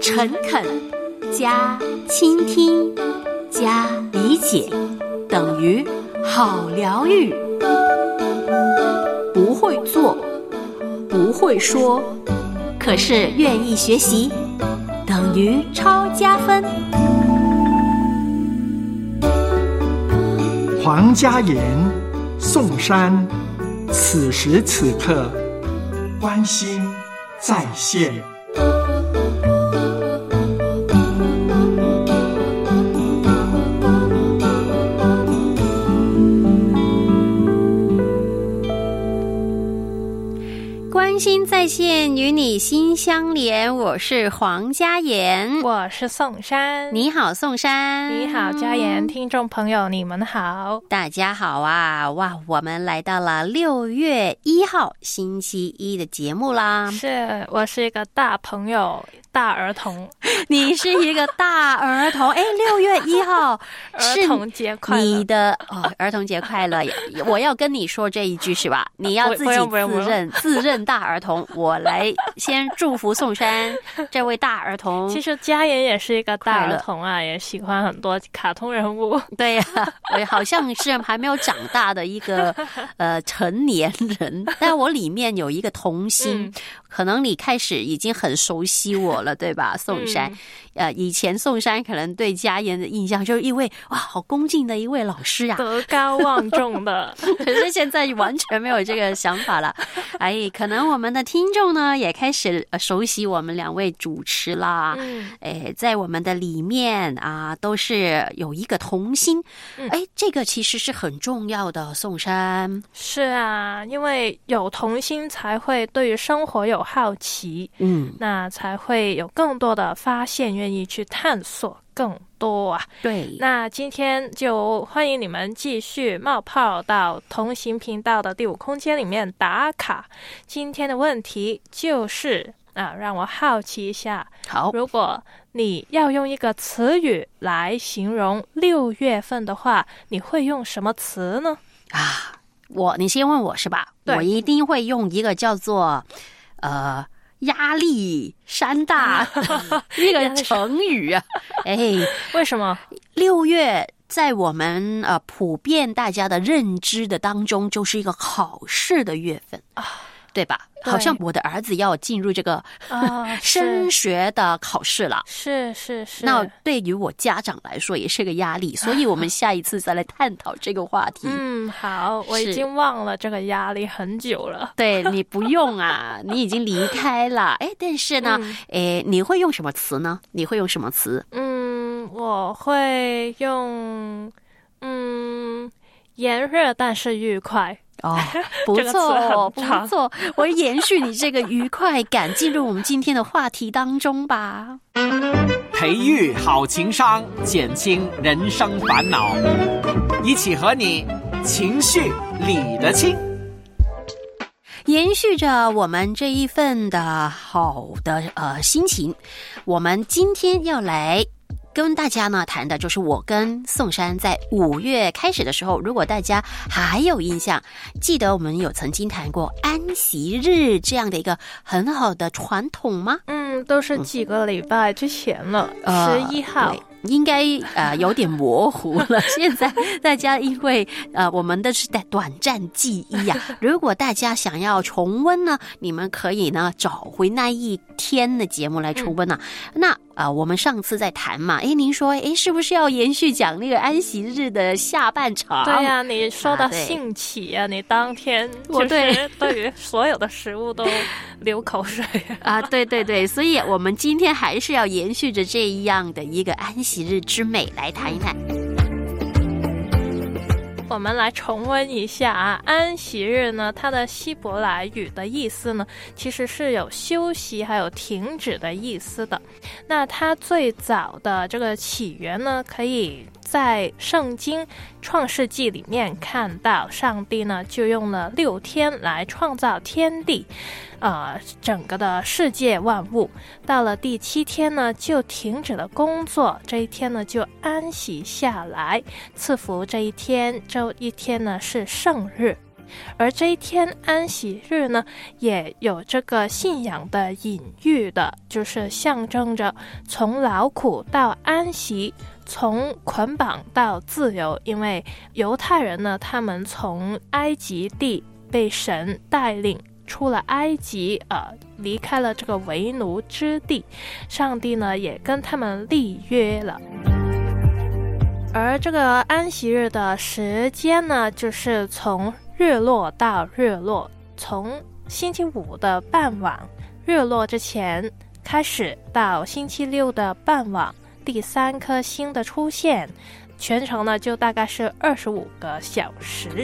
诚恳加倾听加理解等于好疗愈。不会做，不会说，可是愿意学习，等于超加分。 黄嘉言、宋珊，此时此刻关心在线。 关心在线，与你心相连。我是黄嘉言， 我是宋珊。 你好，宋珊。 你好，嘉言。听众朋友，你们好， 大家好啊！哇，我们来到了6月1号星期一的节目啦。 是，我是一个大朋友。大儿童， 你是一个大儿童。哎，6月1号儿童节快乐！ 你的儿童节快乐！我要跟你说这一句是吧？你要自己自认大儿童。我来先祝福宋珊这位大儿童。 其实嘉言也是一个大儿童啊，也喜欢很多卡通人物。 对呀，我好像是还没有长大的一个成年人，但我里面有一个童心。可能你开始已经很熟悉我了，对吧，宋珊？以前宋珊可能对嘉言的印象就是一位哇，好恭敬的一位老师啊， 德高望重的。 可是现在完全没有这个想法了。哎，可能我们的听众呢也开始熟悉我们两位主持啦。哎，在我们的里面啊，都是有一个童心。哎，这个其实是很重要的，宋珊。 是啊，因为有童心才会对于生活有好奇，那才会有更多的发现，愿意去探索更多啊。 对， 那今天就欢迎你们继续冒泡到同行频道的第5空间里面打卡。今天的问题就是让我好奇一下， 好， 如果你要用一个词语来形容6月份的话，你会用什么词呢？ 你先问我是吧？我一定会用一个叫做压力山大一个成语啊。哎， 为什么 6月在我们普遍大家的认知的当中就是一个考试的月份啊，对吧？好像我的儿子要进入这个升学的考试了。 是。 那对于我家长来说也是个压力，所以我们下一次再来探讨这个话题。 好，我已经忘了这个压力很久了。 对，你不用啊，你已经离开了。哎，但是呢，你会用什么词呢？你会用什么词？ 我会用炎热但是愉快。 不错不错，我延续你这个愉快感，进入我们今天的话题当中吧。 培育好情商，减轻人生烦恼，一起和你情绪理得清。 延续着我们这一份的好的心情，我们今天要来跟大家呢谈的就是我跟宋珊在5月开始的时候，如果大家还有印象，记得我们有曾经谈过安息日这样的一个很好的传统吗？ 都是几个礼拜之前了，11号。 应该有点模糊了。现在大家因为我们的是短暂记忆啊，如果大家想要重温呢，你们可以呢找回那一天的节目来重温啊。那我们上次在谈嘛，您说是不是要延续讲那个安息日的下半场？ 对呀，你说的兴起啊，你当天就是对于所有的食物都流口水啊。对，所以我们今天还是要延续着这样的一个安息日之美来谈一谈。 我们来重温一下安息日呢，它的希伯来语的意思呢，其实是有休息还有停止的意思的。那它最早的这个起源呢，可以在圣经创世纪里面看到，上帝呢就用了6天来创造天地，整个的世界万物。到了第7天呢，就停止了工作，这一天呢就安息下来，赐福这一天呢是圣日。 而这一天安息日呢，也有这个信仰的隐喻的，就是象征着从劳苦到安息，从捆绑到自由。因为犹太人呢，他们从埃及地被神带领出了埃及，离开了这个为奴之地，上帝呢也跟他们立约了。而这个安息日的时间呢，就是从日落到日落，从星期五的傍晚日落之前开始，到星期六的傍晚第3颗星的出现，全程呢就大概是25个小时。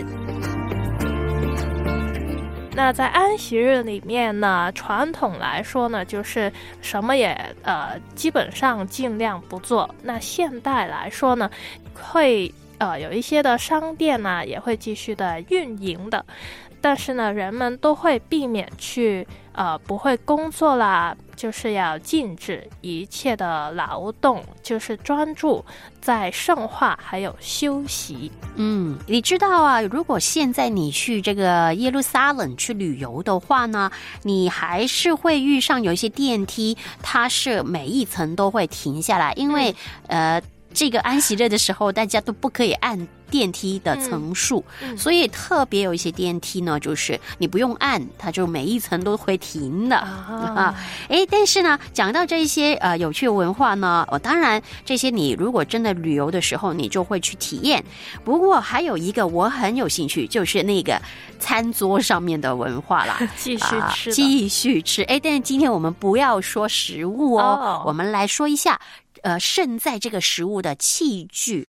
那在安息日里面呢，传统来说呢，就是什么也基本上尽量不做。那现代来说呢，会有一些的商店呢也会继续的运营的，但是呢，人们都会避免去不会工作啦，就是要禁止一切的劳动，就是专注在圣化还有休息。 你知道啊，如果现在你去这个耶路撒冷去旅游的话呢，你还是会遇上有一些电梯，它是每一层都会停下来，因为这个安息日的时候大家都不可以按电梯的层数，所以特别有一些电梯呢，就是你不用按，它就每一层都会停的但是呢，讲到这些有趣的文化呢，当然这些你如果真的旅游的时候，你就会去体验。不过还有一个我很有兴趣，就是那个餐桌上面的文化啦，继续吃。但是今天我们不要说食物我们来说一下盛载这个食物的器具。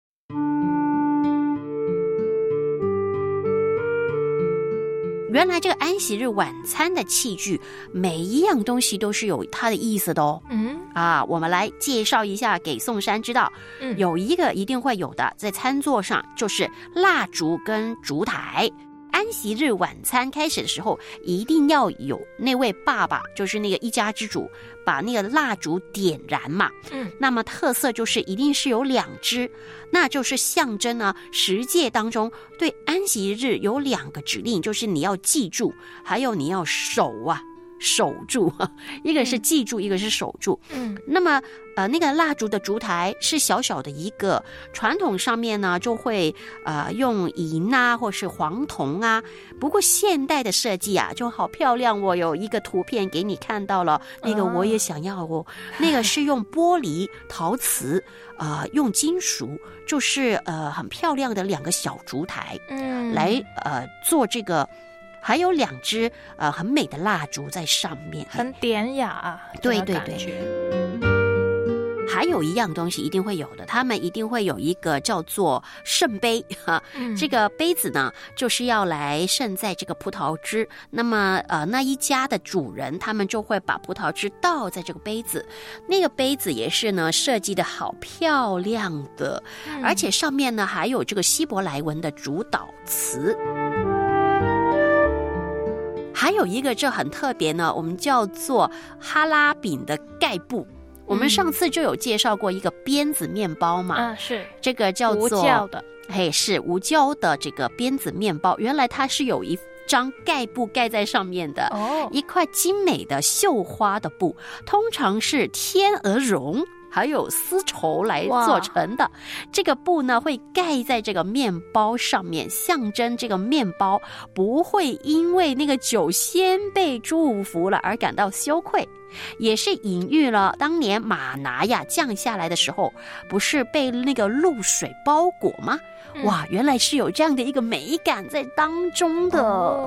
原来这个安息日晚餐的器具，每一样东西都是有它的意思的我们来介绍一下给宋山知道。有一个一定会有的，在餐桌上就是蜡烛跟烛台。安息日晚餐开始的时候，一定要有那位爸爸，就是那个一家之主，把那个蜡烛点燃嘛。那么特色就是一定是有2支，那就是象征呢10诫当中对安息日有2个指令，就是你要记住，还有你要守住，一个是记住，一个是守住。那么那个蜡烛的烛台是小小的一个，传统上面呢就会用银啊或是黄铜啊，不过现代的设计就好漂亮。我有一个图片给你看到了，那个我也想要那个是用玻璃陶瓷用金属，就是很漂亮的2个小烛台来做这个，还有2支很美的蜡烛在上面， 很典雅对对对。还有一样东西一定会有的，他们一定会有一个叫做圣杯这个杯子呢，就是要来盛载这个葡萄汁。那么那一家的主人他们就会把葡萄汁倒在这个杯子，那个杯子也是呢设计的好漂亮的，而且上面呢还有这个希伯来文的主导词。还有一个这很特别呢，我们叫做哈拉饼的盖布。我们上次就有介绍过一个鞭子面包嘛， 是这个叫做无酵的， 是无酵的这个鞭子面包。原来它是有一张盖布盖在上面的，一块精美的绣花的布，通常是天鹅绒还有丝绸来做成的。这个布呢会盖在这个面包上面，象征这个面包不会因为那个酒先被祝福了而感到羞愧，也是隐喻了当年马拿呀降下来的时候，不是被那个露水包裹吗？哇，原来是有这样的一个美感在当中的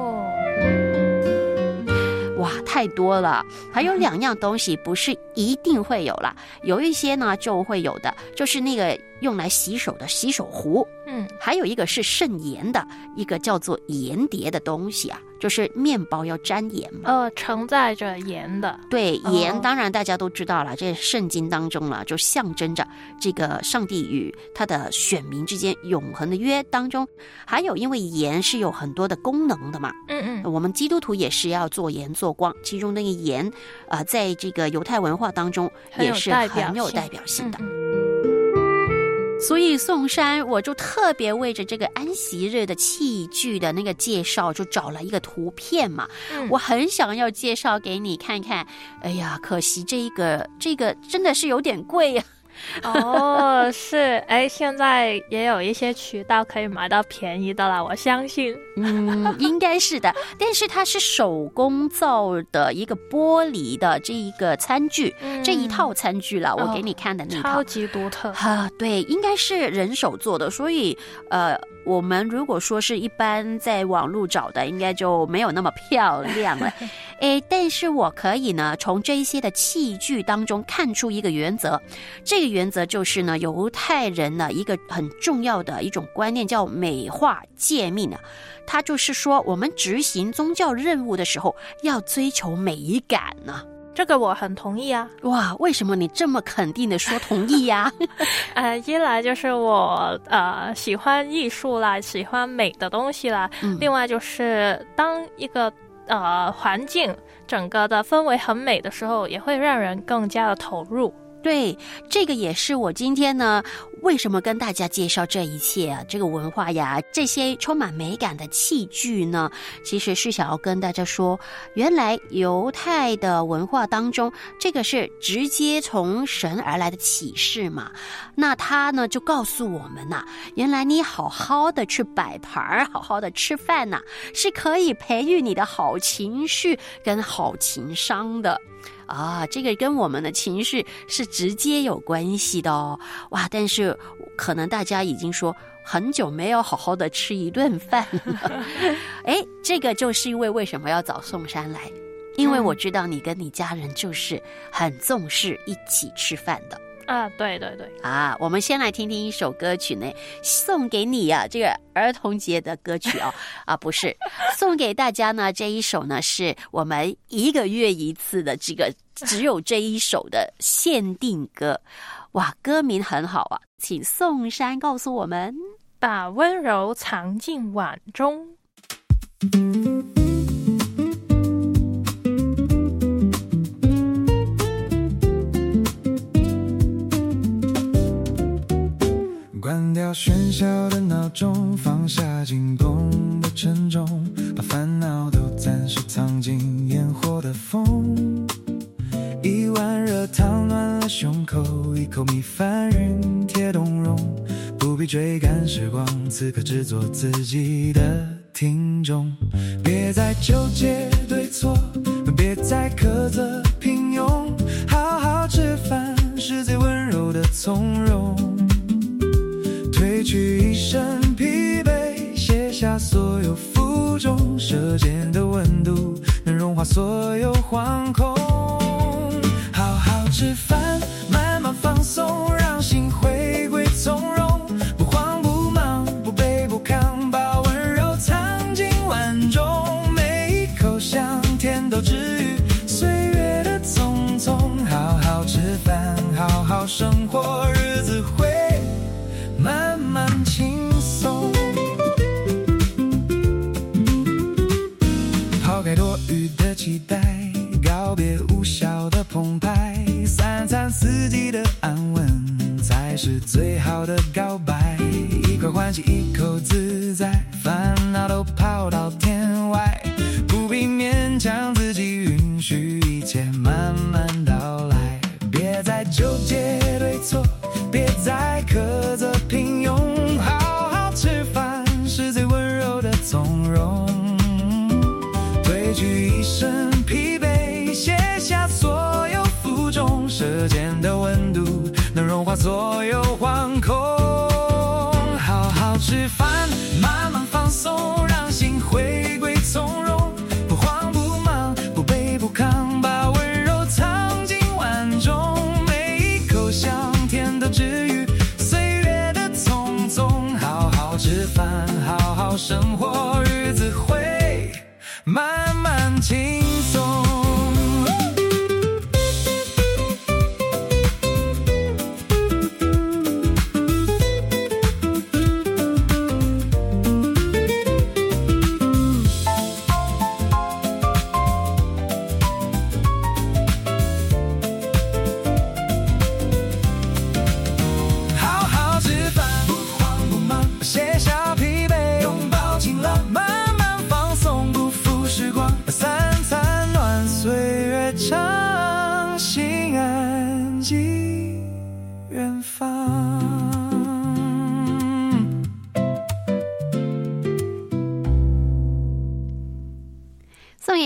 哇，太多了。还有2样东西不是一定会有啦，有一些呢就会有的，就是那个用来洗手的洗手壶，还有一个是盛盐的一个叫做盐碟的东西就是面包要沾盐嘛， 承载着盐的。 对，盐当然大家都知道了，这圣经当中了，就象征着这个上帝与他的选民之间永恒的约当中。还有因为盐是有很多的功能的嘛，我们基督徒也是要做盐做光，其中那个盐在这个犹太文化当中也是很有代表性的。 所以宋山我就特别为着这个安息日的器具的那个介绍，就找了一个图片嘛。我很想要介绍给你看看。哎呀，可惜这个真的是有点贵呀。 哦，是，现在也有一些渠道可以买到便宜的啦，我相信。 应该是的，但是它是手工造的一个玻璃的这一个餐具，这一套餐具啦，我给你看的那一套， 超级独特。 对，应该是人手做的，所以我们如果说是一般在网络找的，应该就没有那么漂亮了。但是我可以呢，从这一些的器具当中看出一个原则，这个原则就是呢，犹太人呢一个很重要的一种观念叫美化诫命啊，它就是说我们执行宗教任务的时候要追求美感呢。 这个我很同意啊！ 哇，为什么你这么肯定的说同意呀？ 一来就是我喜欢艺术啦，喜欢美的东西啦，另外就是当一个环境整个的氛围很美的时候，也会让人更加的投入。 对，这个也是我今天呢为什么跟大家介绍这一切啊，这个文化呀，这些充满美感的器具呢，其实是想要跟大家说，原来犹太的文化当中，这个是直接从神而来的启示嘛。那他呢就告诉我们呐，原来你好好的去摆盘，好好的吃饭呐，是可以培育你的好情绪跟好情商的。这个跟我们的情绪是直接有关系的哦。哇，但是可能大家已经说很久没有好好的吃一顿饭了。这个就是因为为什么要找宋山来，因为我知道你跟你家人就是很重视一起吃饭的。 对对对。 我们先来听听一首歌曲呢，送给你啊，这个儿童节的歌曲不是，送给大家呢这一首呢是我们1个月一次的这个只有这一首的限定歌。哇，歌名很好啊，请宋山告诉我们。 把温柔藏进碗中。 关掉喧嚣的闹钟，放下惊动的沉重，把烦恼都暂时藏进烟火的风。一碗热汤暖了胸口，一口米饭熨铁冬蓉，不必追赶时光，此刻只做自己的听众。别再纠结对错，别再苛责平庸，好好吃饭是最温柔的从容。褪去一身疲惫，卸下所有负重，舌尖的温度能融化所有惶恐。好好吃饭，慢慢放松，让心回归从容，不慌不忙，不卑不亢，把温柔藏进碗中，每一口香甜都治愈岁月的匆匆。好好吃饭，好好生活，日子会慢慢轻松。抛开多余的期待，告别无效的澎湃，3餐4季的安稳才是最好的告白。一口欢喜一口自在，烦恼都抛到天外，不必勉强自己，允许一切慢慢到来。别再纠结对错，别再苛责平庸，好好吃饭是最温柔的从容。褪去一身疲惫，卸下所有负重，舌尖的温度能融化所有惶恐。好好吃饭，慢慢放松，让心回归从容，不慌不忙，不卑不亢，把温柔藏进碗中，每一口香甜都治愈岁月的匆匆。好好吃饭，好好生活，日子会慢慢轻松。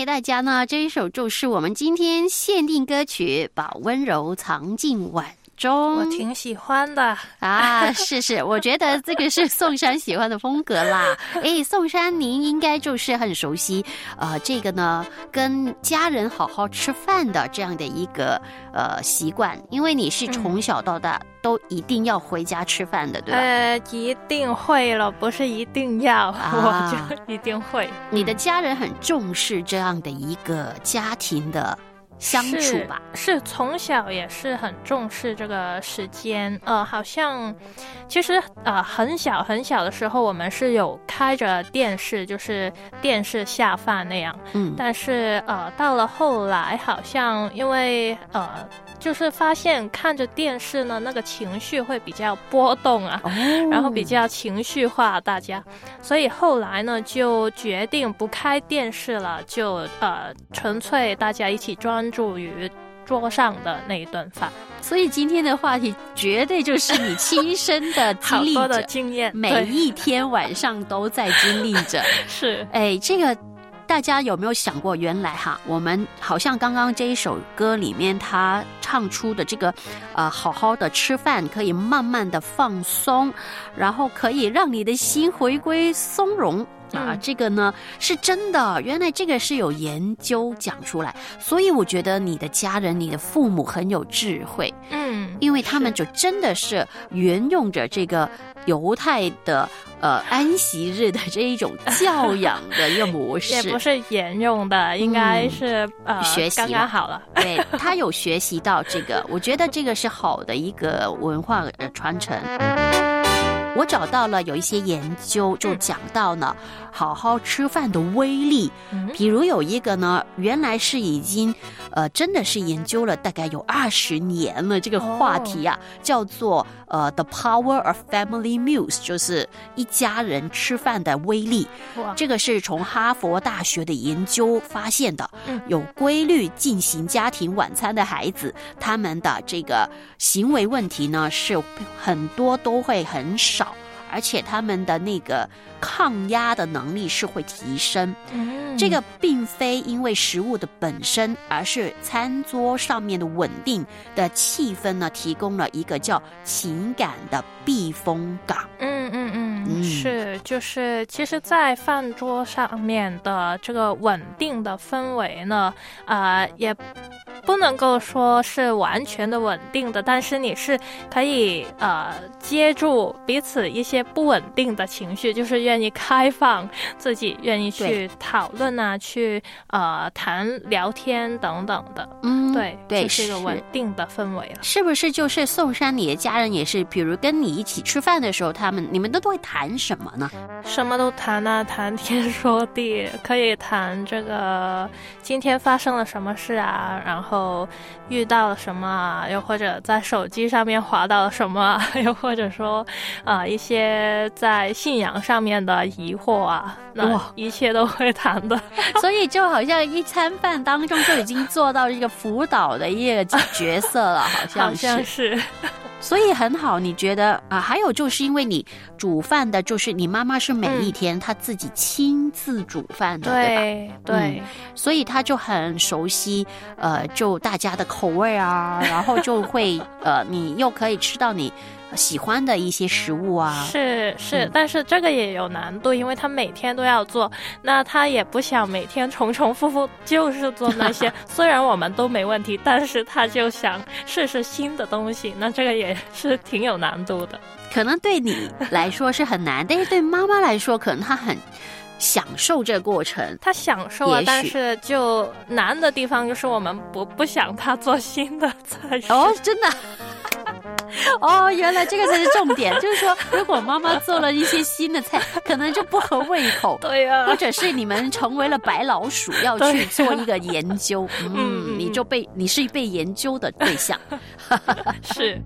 大家呢，这一首就是我们今天限定歌曲《把温柔藏进碗中》。 我挺喜欢的啊，是，我觉得这个是宋珊喜欢的风格啦。宋珊，您应该就是很熟悉，这个呢，跟家人好好吃饭的这样的一个习惯，因为你是从小到大都一定要回家吃饭的，对吧？ 一定会了，不是一定要，我就一定会。 你的家人很重视这样的一个家庭的相处吧？ 是从小也是很重视这个时间。好像其实很小很小的时候，我们是有开着电视，就是电视下饭那样。但是到了后来，好像因为就是发现看着电视呢，那个情绪会比较波动啊，然后比较情绪化，大家，所以后来呢就决定不开电视了，就纯粹大家一起专注于桌上的那一顿饭。 所以今天的话题绝对就是你亲身的经历着， 好多的经验， 每一天晚上都在经历着。 是， 这个大家有没有想过，原来我们好像刚刚这一首歌里面他唱出的这个好好的吃饭，可以慢慢的放松，然后可以让你的心回归松容。这个呢是真的，原来这个是有研究讲出来，所以我觉得你的家人、你的父母很有智慧，因为他们就真的是沿用着这个犹太的安息日的这一种教养的一个模式， 也不是沿用的，应该是学习刚刚好了。 对，他有学习到这个，我觉得这个是好的一个文化传承。我找到了有一些研究就讲到呢，好好吃饭的威力。比如有一个呢，原来是已经真的是研究了大概有20年了，这个话题啊，叫做The Power of Family Meals， 就是一家人吃饭的威力。这个是从哈佛大学的研究发现的。有规律进行家庭晚餐的孩子，他们的这个行为问题呢是很多都会很少，而且他们的那个抗压的能力是会提升。这个并非因为食物的本身，而是餐桌上面的稳定的气氛呢，提供了一个叫情感的避风港。 是，就是其实在饭桌上面的这个稳定的氛围呢，也不能够说是完全的稳定的，但是你是可以接住彼此一些不稳定的情绪，就是愿意开放自己，愿意去讨论啊，去谈聊天等等的。对，就是一个稳定的氛围了。 是不是就是宋珊你的家人也是，比如跟你一起吃饭的时候，你们都会谈什么呢？ 什么都谈啊，谈天说地，可以谈这个今天发生了什么事啊，然后遇到了什么啊，又或者在手机上面滑到了什么啊，又或者说一些在信仰上面的疑惑啊，那一切都会谈的。 所以就好像一餐饭当中就已经做到一个辅导的一个角色了，好像是。所以很好，你觉得还有就是因为你煮饭的，就是你妈妈是每一天她自己亲自煮饭的，对吧？ 对， 所以她就很熟悉就大家的口味啊，然后就会你又可以吃到你喜欢的一些食物啊。 是，但是这个也有难度，因为他每天都要做，那他也不想每天重重复复就是做那些虽然我们都没问题，但是他就想试试新的东西，那这个也是挺有难度的。 可能对你来说是很难，但是对妈妈来说可能她很享受这个过程。 他享受啊，但是就难的地方就是我们不想他做新的菜式。 真的原来这个才是重点，就是说如果妈妈做了一些新的菜，可能就不合胃口。 对呀， 或者是你们成为了白老鼠，要去做一个研究。你是被研究的对象。 是。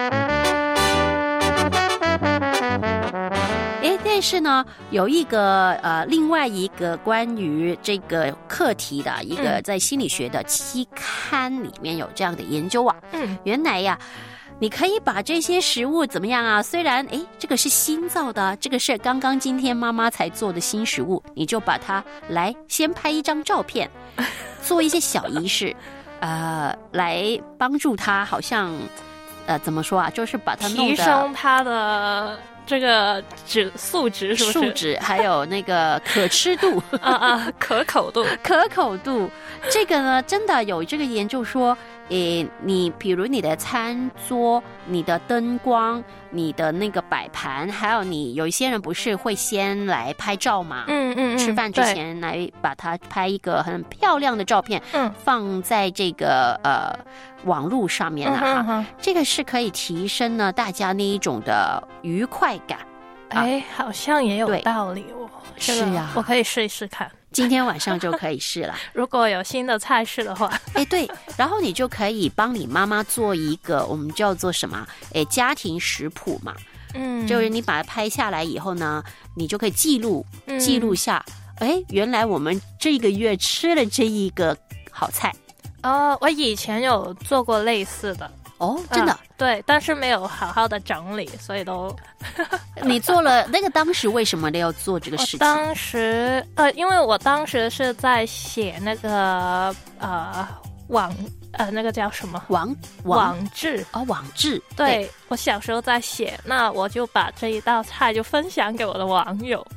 但是呢，有一个另外一个关于这个课题的一个在心理学的期刊里面有这样的研究啊。原来呀， 你可以把这些食物怎么样啊？虽然这个是新造的，这个是刚刚今天妈妈才做的新食物，你就把它来先拍一张照片，做一些小仪式，来帮助他，好像怎么说啊？就是把它弄得提升它的这个素质，是不是？ 素质还有那个可吃度可口度， 可口度。这个呢，真的有这个研究说，你比如你的餐桌、你的灯光、你的那个摆盘，还有你有一些人不是会先来拍照嘛？吃饭之前来把它拍一个很漂亮的照片，放在这个网络上面啊，这个是可以提升呢大家那一种的愉快感。 好像也有道理哦。 是啊， 我可以试一试看。 今天晚上就可以试了。 如果有新的菜式的话， 对，然后你就可以帮你妈妈做一个我们叫做什么？家庭食谱嘛。就是你把它拍下来以后呢，你就可以记录下。原来我们这个月吃了这一个好菜。 我以前有做过类似的。 真的？ 对，但是没有好好的整理，所以都你做了那个，当时为什么要做这个事情？ 当时因为我当时是在写那个那个叫什么网志网志。 对，我小时候在写，那我就把这一道菜就分享给我的网友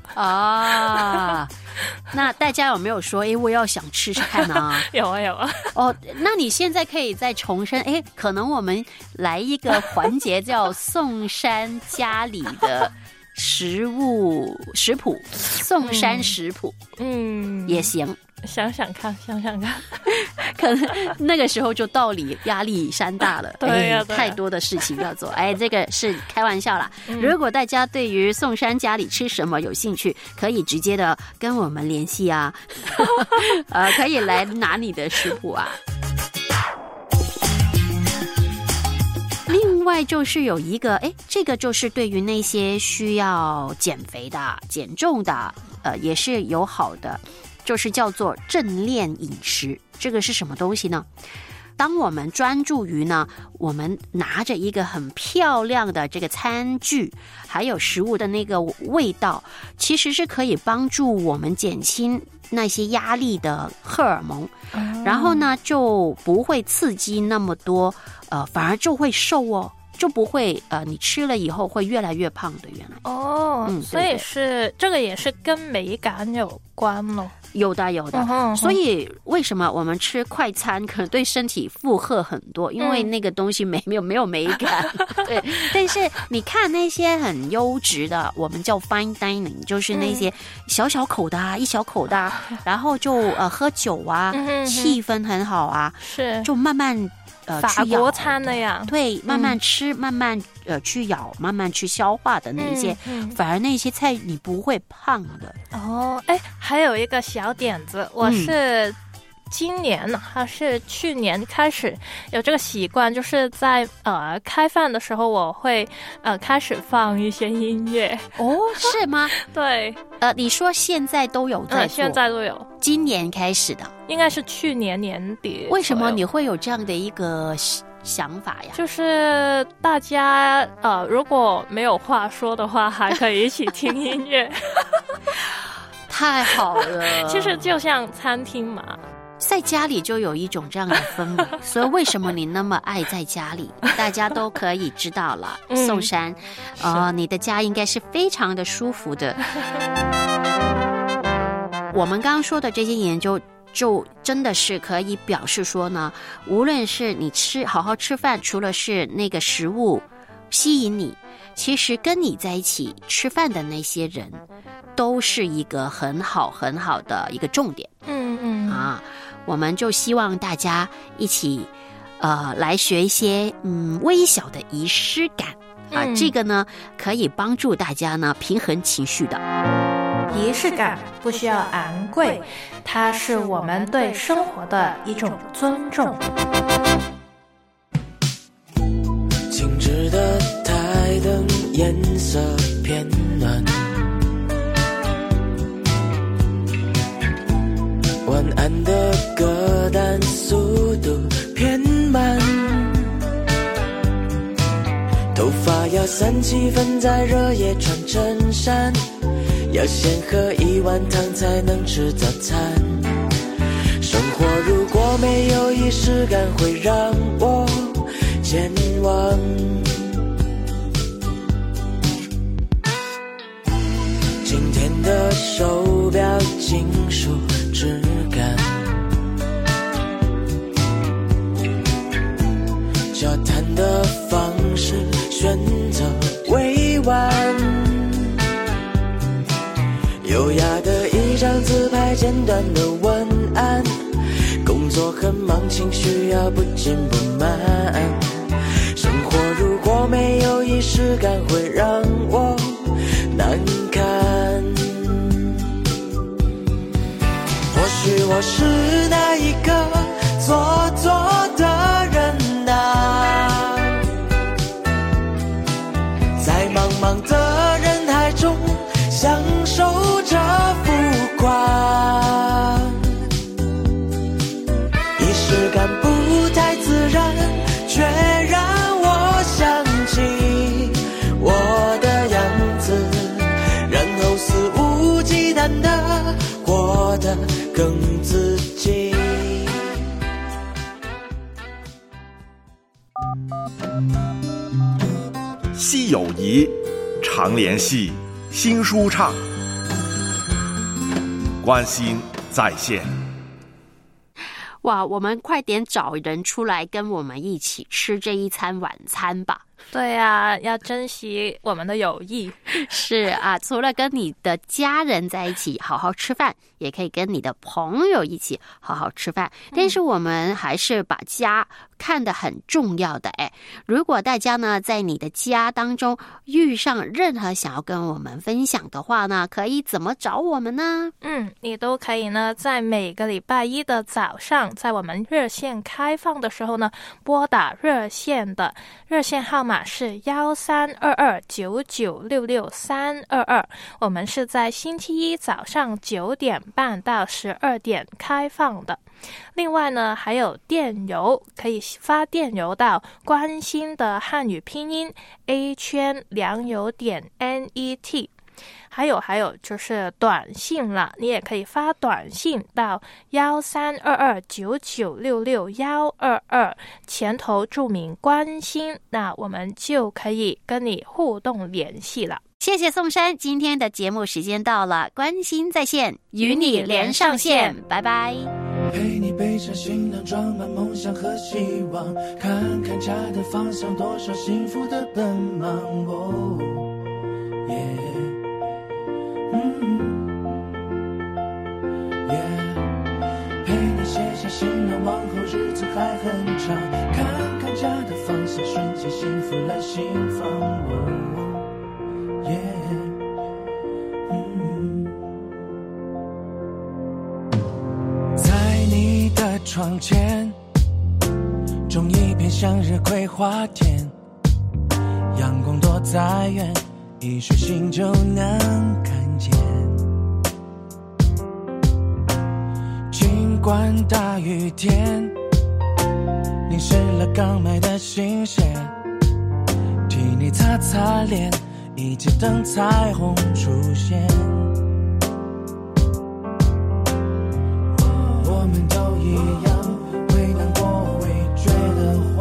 那大家有没有说我要想吃吃看呢？ 有啊那你现在可以再重申，可能我们来一个环节叫宋珊家里的食谱，宋珊食谱也行。 想想看可能那个时候就道理压力山大了。 对呀， 太多的事情要做。这个是开玩笑啦。如果大家对于宋珊家里吃什么有兴趣，可以直接的跟我们联系啊。可以来拿你的食谱啊。另外就是有一个，这个就是对于那些需要减肥的、减重的，也是有好的。就是叫做正念饮食。这个是什么东西呢？当我们专注于呢，我们拿着一个很漂亮的这个餐具，还有食物的那个味道，其实是可以帮助我们减轻那些压力的荷尔蒙，然后呢就不会刺激那么多，反而就会瘦哦。就不会你吃了以后会越来越胖的。原来所以是这个也是跟美感有关咯。 有的。所以为什么我们吃快餐可能对身体负荷很多？因为那个东西没有美感。对，但是你看那些很优质的，我们叫 fine dining， 就是那些小小口的一小口的，然后就喝酒啊，气氛很好啊， 是就慢慢法国餐那样， 对，慢慢吃，慢慢去咬，慢慢去消化的那一些，反而那些菜你不会胖的。 还有一个小点子，我是今年还是去年开始有这个习惯，就是在开饭的时候我会开始放一些音乐。 是吗？ 对， 你说现在都有在做？ 现在都有， 今年开始的， 应该是去年年底。 为什么你会有这样的一个想法呀？ 就是大家如果没有话说的话，还可以一起听音乐。 太好了。 其实就像餐厅嘛， 在家里就有一种这样的氛围，所以为什么你那么爱在家里，大家都可以知道了。宋珊，你的家应该是非常的舒服的。我们刚刚说的这些研究，就真的是可以表示说呢，无论是你好好吃饭，除了是那个食物吸引你，其实跟你在一起吃饭的那些人，都是一个很好的一个重点。我们就希望大家一起来学一些微小的仪式感这个呢可以帮助大家呢平衡情绪的。 仪式感不需要昂贵，它是我们对生活的一种尊重。 静止的台灯颜色偏暖，晚安的歌单速度偏慢， 头发要3-7分，在热夜穿衬衫，要先喝1碗汤才能吃早餐。生活如果没有仪式感，会让我健忘。今天的手表金属质感，交谈的方式选择委婉，优雅的一张自拍，简短的文案，工作很忙，情绪要不紧不慢。生活如果没有仪式感，会让我难堪。或许我是那一个做作的人啊，在茫茫的人海中享受着浮夸，仪式感不太自然，却让我想起我的样子，然后肆无忌惮地活得更自己。 惜友谊，常联系，心舒畅，关心在线。 哇，我们快点找人出来跟我们一起吃这一餐晚餐吧。 对啊，要珍惜我们的友谊。 是啊，除了跟你的家人在一起好好吃饭，也可以跟你的朋友一起好好吃饭。但是我们还是把家看得很重要的。如果大家呢在你的家当中遇上任何想要跟我们分享的话呢，可以怎么找我们呢？ 你都可以呢在每个礼拜一的早上，在我们热线开放的时候呢，拨打热线的热线号码是132299662322。我们是在星期一早上9点半到12点开放的。另外呢，还有电邮，可以发电邮到关心的汉语拼音 a_良友.net。还有就是短信了，你也可以发短信到132299661222，前头注明关心，那我们就可以跟你互动联系了。 谢谢宋珊，今天的节目时间到了，关心在线，与你连上线，拜拜。 陪你背着行囊，装满梦想和希望，看看家的方向，多少幸福的奔忙。哦陪你写下行囊，往后日子还很长，看看家的方向，瞬间幸福了心房。在你的窗前种一片向日葵花田，阳光多再远，一束心就能看见。尽管大雨天淋湿了刚买的新鞋，替你擦擦脸，一起等彩虹出现。我们都一样，会难过，会觉得慌，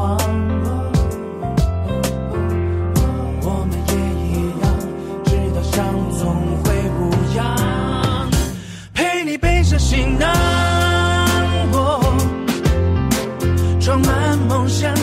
我们也一样，知道伤总会无恙。陪你背上行囊，装满梦想